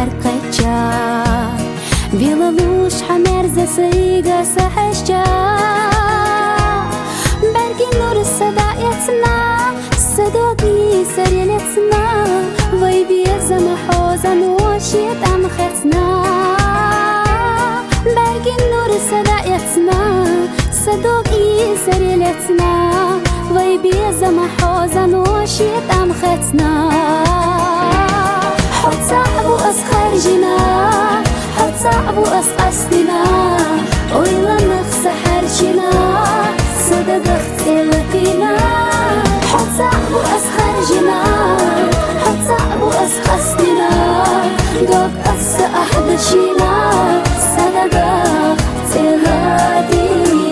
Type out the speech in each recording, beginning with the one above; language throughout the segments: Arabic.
арқача Вилалуш хамерзе сыйга сахашча Бәргин нур садаятна Садоги сарелецна Вай беза махоза ношит амхетна Бәргин нур садаятна Садоги сарелецна Вай беза махоза ношит амхетна حط صعب وأسخرجنا حط صعب وأسقسنا ويلا نخس حرشنا صدق اختلفنا حط صعب وأسخرجنا حط صعب وأسقسنا دوب أس أحدشنا صدق اختلفنا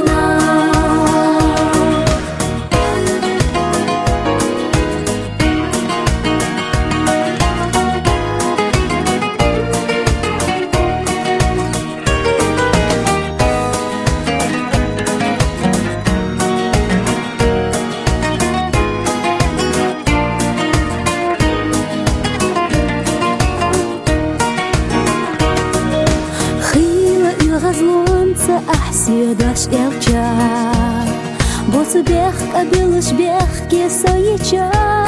غزلونца أحسيداش إلجا بوس بيخ قبلش بيخ كيسايجا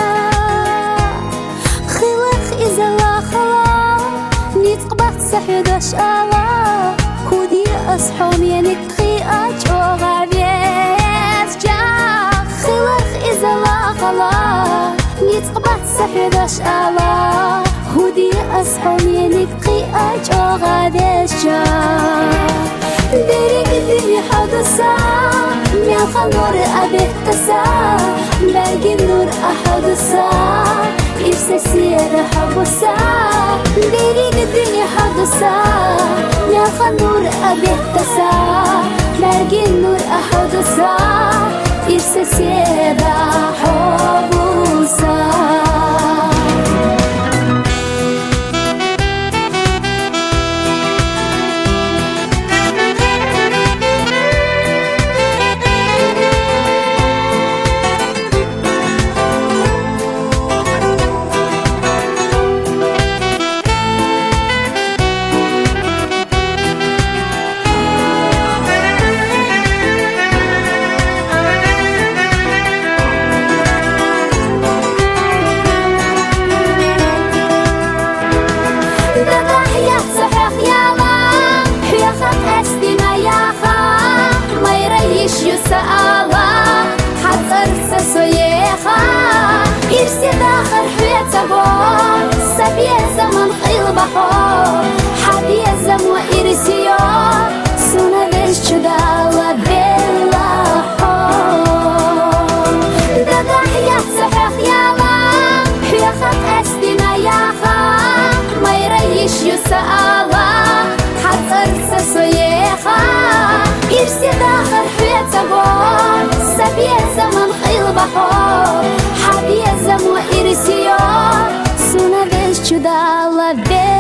خلخ إذا لا خلا نتقبط سحيداش ألا خودي أصحاب ينك خياج وغابيس جا خلخ إذا لا خلا نتقبط سحيداش ألا خودي أصحاب ينك خياج وغابيس جا Берег الدنيا حدثا ميخا نور أبيتسا باقي النور أحدثا إرسا سيادة حبسا берег الدنيا حدثا ميخا نور أبيتسا باقي النور أحدثا إرسا سيادة حبسا سألا حتى سويخا يرسي داخل حياته سبيه زمن خيل بحور حبيه زم وإرسيو سونا بيش جدالة بلا حور دادا حياة صحيح يالا حياخات أسدنا ياخا ما يريش يسألا حتى سويخا يرسي داخل سبيه زمن خيل بحور حبيه زم وإرسيو سونا بيش جدالة